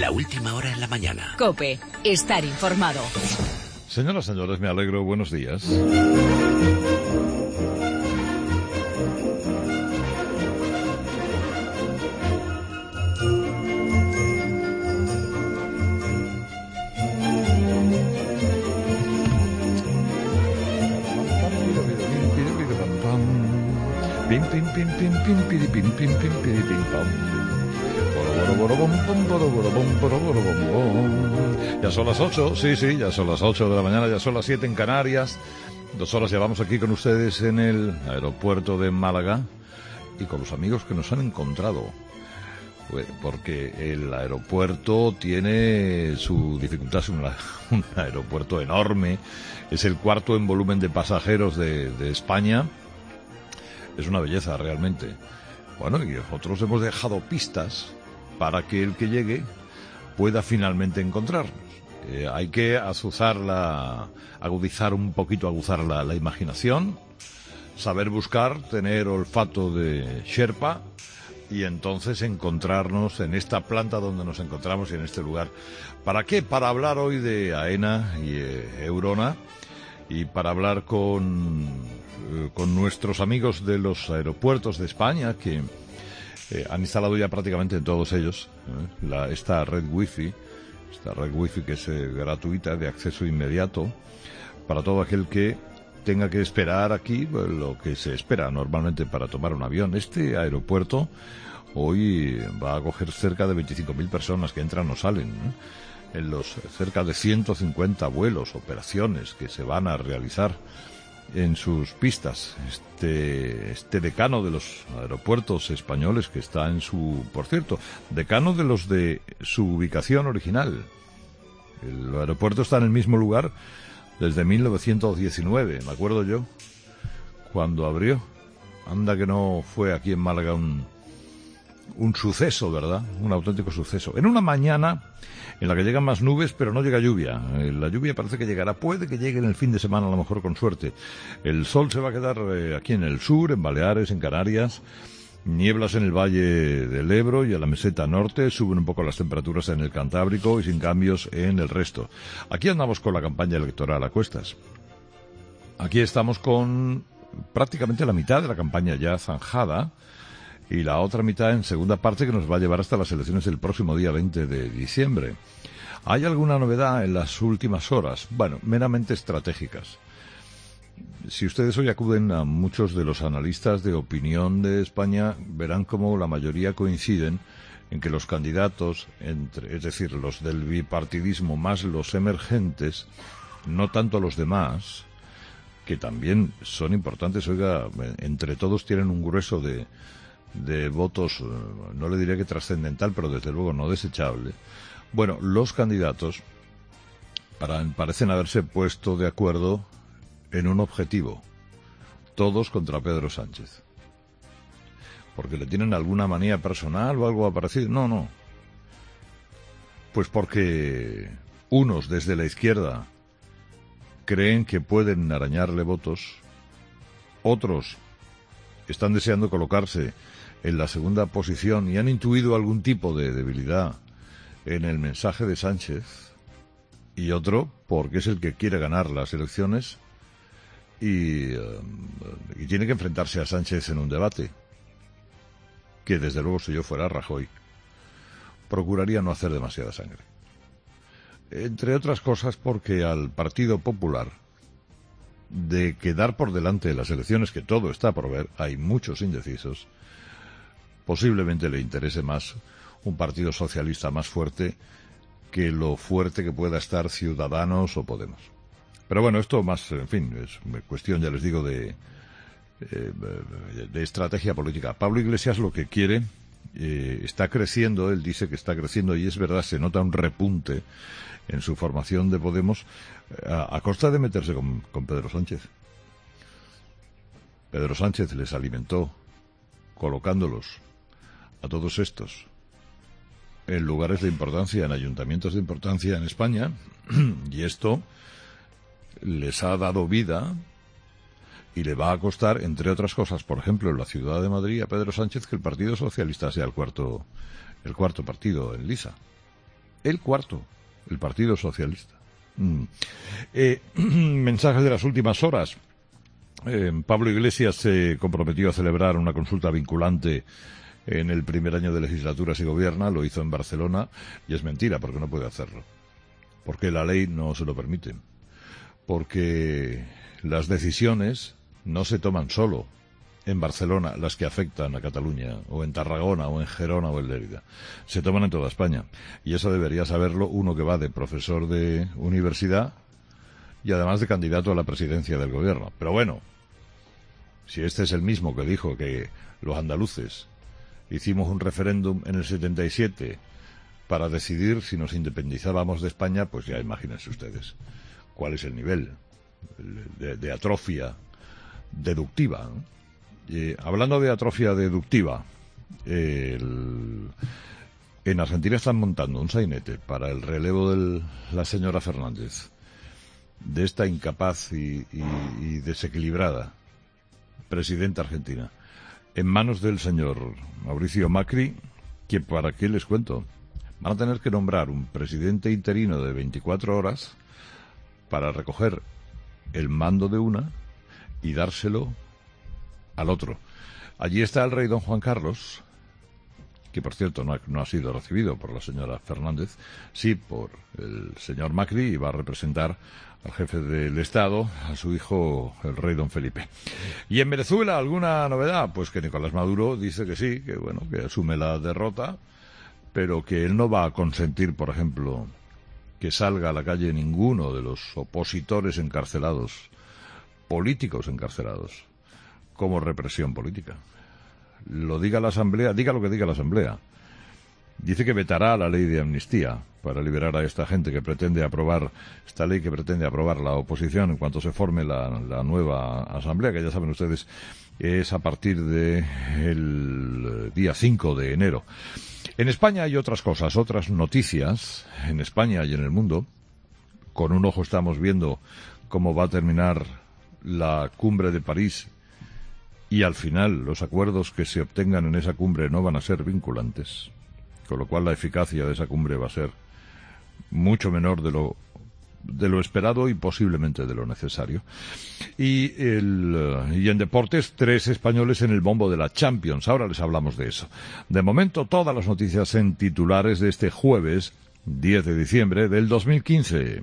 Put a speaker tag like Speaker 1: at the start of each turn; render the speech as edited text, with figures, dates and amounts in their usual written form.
Speaker 1: La última hora en la mañana.
Speaker 2: COPE. Estar informado.
Speaker 3: Señoras, señores, me alegro. Buenos días. Pim, pim, pim, pim, pim, pim, pim, pim, pim, pim, pim, pam. Ya son las 8, sí, ya son las 8 de la mañana, ya son las 7 en Canarias. 2 horas llevamos aquí con ustedes en el aeropuerto de Málaga y con los amigos que nos han encontrado. Porque el aeropuerto tiene su dificultad, es un aeropuerto enorme, es el cuarto en volumen de pasajeros de España. Es una belleza realmente. Bueno, y nosotros hemos dejado pistas para que el que llegue pueda finalmente encontrarnos. Hay que aguzar la imaginación, saber buscar, tener olfato de Sherpa y entonces encontrarnos en esta planta donde nos encontramos y en este lugar. ¿Para qué? Para hablar hoy de AENA y Eurona y para hablar con nuestros amigos de los aeropuertos de España que han instalado ya prácticamente en todos ellos esta red wifi que es gratuita, de acceso inmediato para todo aquel que tenga que esperar aquí lo que se espera normalmente para tomar un avión. Este aeropuerto hoy va a acoger cerca de 25.000 personas que entran o salen, en los cerca de 150 vuelos, operaciones que se van a realizar en sus pistas. Este decano de los aeropuertos españoles que está por cierto, decano de los de su ubicación original. El aeropuerto está en el mismo lugar desde 1919, me acuerdo yo, cuando abrió. Anda que no fue aquí en Málaga un suceso, ¿verdad? Un auténtico suceso. En una mañana en la que llegan más nubes, pero no llega lluvia. La lluvia parece que llegará, puede que llegue en el fin de semana, a lo mejor con suerte. El sol se va a quedar aquí en el sur, en Baleares, en Canarias. Nieblas en el Valle del Ebro y a la meseta norte. Suben un poco las temperaturas en el Cantábrico y sin cambios en el resto. Aquí andamos con la campaña electoral a cuestas. Aquí estamos con prácticamente la mitad de la campaña ya zanjada y la otra mitad en segunda parte que nos va a llevar hasta las elecciones del próximo día 20 de diciembre. ¿Hay alguna novedad en las últimas horas? Bueno, meramente estratégicas. Si ustedes hoy acuden a muchos de los analistas de opinión de España, verán cómo la mayoría coinciden en que los candidatos, es decir, los del bipartidismo más los emergentes, no tanto los demás, que también son importantes, oiga, entre todos tienen un grueso de votos, no le diré que trascendental, pero desde luego no desechable. Bueno, los candidatos parecen haberse puesto de acuerdo en un objetivo, todos contra Pedro Sánchez. ¿Porque le tienen alguna manía personal o algo parecido? No. Pues porque unos desde la izquierda creen que pueden arañarle votos, otros están deseando colocarse en la segunda posición y han intuido algún tipo de debilidad en el mensaje de Sánchez, y otro porque es el que quiere ganar las elecciones y tiene que enfrentarse a Sánchez en un debate que, desde luego, si yo fuera Rajoy, procuraría no hacer demasiada sangre. Entre otras cosas porque al Partido Popular, de quedar por delante de las elecciones, que todo está por ver, hay muchos indecisos, posiblemente le interese más un partido socialista más fuerte que lo fuerte que pueda estar Ciudadanos o Podemos. Pero bueno, esto más, en fin, es cuestión, ya les digo, de estrategia política. Pablo Iglesias lo que quiere, está creciendo, él dice que está creciendo, y es verdad, se nota un repunte en su formación de Podemos a costa de meterse con Pedro Sánchez. Pedro Sánchez les alimentó colocándolos a todos estos en lugares de importancia, en ayuntamientos de importancia en España, y esto les ha dado vida y le va a costar, entre otras cosas, por ejemplo, en la ciudad de Madrid, a Pedro Sánchez, que el Partido Socialista sea el cuarto partido en liza. el cuarto, el Partido Socialista. Mensajes de las últimas horas. Pablo Iglesias se comprometió a celebrar una consulta vinculante en el primer año de legislatura si gobierna, lo hizo en Barcelona, y es mentira, porque no puede hacerlo. Porque la ley no se lo permite. Porque las decisiones no se toman solo en Barcelona, las que afectan a Cataluña, o en Tarragona, o en Gerona, o en Lérida. Se toman en toda España. Y eso debería saberlo uno que va de profesor de universidad y además de candidato a la presidencia del gobierno. Pero bueno, si este es el mismo que dijo que los andaluces hicimos un referéndum en el 77 para decidir si nos independizábamos de España, pues ya imagínense ustedes cuál es el nivel de atrofia deductiva, ¿no? Hablando de atrofia deductiva, en Argentina están montando un sainete para el relevo de la señora Fernández, de esta incapaz y desequilibrada presidenta argentina, en manos del señor Mauricio Macri, que para qué les cuento, van a tener que nombrar un presidente interino de 24 horas para recoger el mando de una y dárselo al otro. Allí está el rey don Juan Carlos, que por cierto no ha sido recibido por la señora Fernández, sí por el señor Macri, y va a representar al jefe del Estado, a su hijo, el rey don Felipe. Y en Venezuela, ¿alguna novedad? Pues que Nicolás Maduro dice que sí, que bueno, que asume la derrota, pero que él no va a consentir, por ejemplo, que salga a la calle ninguno de los opositores encarcelados, políticos encarcelados, como represión política. Lo diga la Asamblea, diga lo que diga la Asamblea. Dice que vetará la ley de amnistía para liberar a esta gente que pretende aprobar, esta ley que pretende aprobar la oposición en cuanto se forme la nueva Asamblea, que ya saben ustedes es a partir del día 5 de enero. En España hay otras cosas, otras noticias, en España y en el mundo. Con un ojo estamos viendo cómo va a terminar la cumbre de París, y al final los acuerdos que se obtengan en esa cumbre no van a ser vinculantes, con lo cual la eficacia de esa cumbre va a ser mucho menor de lo esperado y posiblemente de lo necesario. Y en deportes, 3 españoles en el bombo de la Champions. Ahora les hablamos de eso. De momento, todas las noticias en titulares de este jueves 10 de diciembre del 2015.